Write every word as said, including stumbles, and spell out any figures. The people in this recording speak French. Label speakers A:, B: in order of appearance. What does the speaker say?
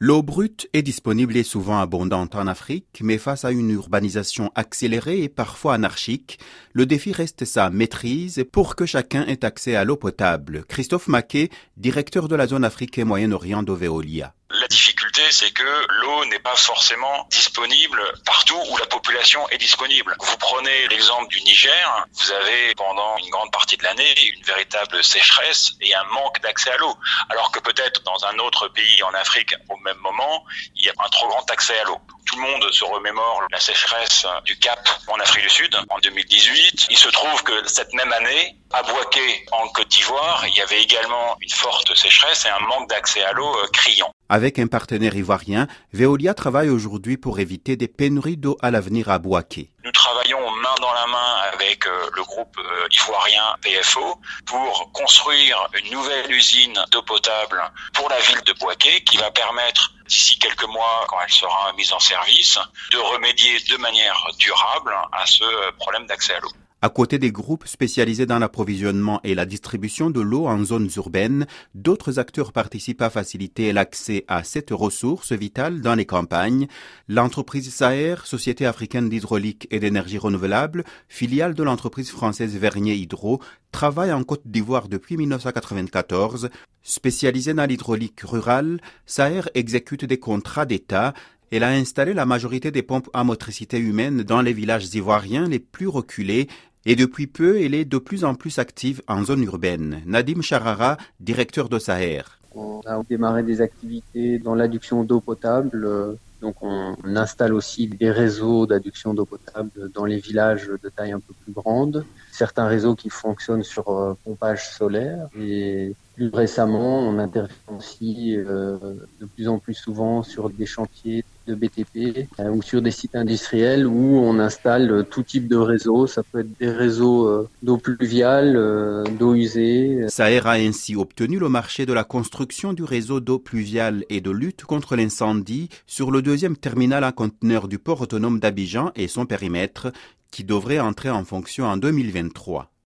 A: L'eau brute est disponible et souvent abondante en Afrique, mais face à une urbanisation accélérée et parfois anarchique, le défi reste sa maîtrise pour que chacun ait accès à l'eau potable. Christophe Maquet, directeur de la zone Afrique et Moyen-Orient de Veolia.
B: La difficulté, c'est que l'eau n'est pas forcément disponible partout où la population est disponible. Vous prenez l'exemple du Niger, vous avez pendant une grande partie de l'année une véritable sécheresse et un manque d'accès à l'eau. Alors que peut-être dans un autre pays en Afrique, au même moment, il y a un trop grand accès à l'eau. Tout le monde se remémore la sécheresse du Cap en Afrique du Sud en deux mille dix-huit. Il se trouve que cette même année, à Bouaké en Côte d'Ivoire, il y avait également une forte sécheresse et un manque d'accès à l'eau criant.
A: Avec un partenaire ivoirien, Veolia travaille aujourd'hui pour éviter des pénuries d'eau à l'avenir à Bouaké.
B: Nous travaillons main dans la main avec le groupe ivoirien P F O pour construire une nouvelle usine d'eau potable pour la ville de Bouaké qui va permettre, d'ici quelques mois, quand elle sera mise en service, de remédier de manière durable à ce problème d'accès à l'eau.
A: À côté des groupes spécialisés dans l'approvisionnement et la distribution de l'eau en zones urbaines, d'autres acteurs participent à faciliter l'accès à cette ressource vitale dans les campagnes. L'entreprise Saher, Société africaine d'hydraulique et d'énergie renouvelable, filiale de l'entreprise française Vernier Hydro, travaille en Côte d'Ivoire depuis mille neuf cent quatre-vingt-quatorze. Spécialisée dans l'hydraulique rurale, Saher exécute des contrats d'État. Elle a installé la majorité des pompes à motricité humaine dans les villages ivoiriens les plus reculés. Et depuis peu, elle est de plus en plus active en zone urbaine. Nadim Charara, directeur de Saher.
C: On a démarré des activités dans l'adduction d'eau potable. Donc on installe aussi des réseaux d'adduction d'eau potable dans les villages de taille un peu plus grande. Certains réseaux qui fonctionnent sur pompage solaire. Et plus récemment, on intervient aussi euh, de plus en plus souvent sur des chantiers de B T P euh, ou sur des sites industriels où on installe tout type de réseaux. Ça peut être des réseaux euh, d'eau pluviale, euh, d'eau usée.
A: Saher a ainsi obtenu le marché de la construction du réseau d'eau pluviale et de lutte contre l'incendie sur le deuxième terminal à conteneurs du port autonome d'Abidjan et son périmètre qui devrait entrer en fonction en deux mille vingt-trois.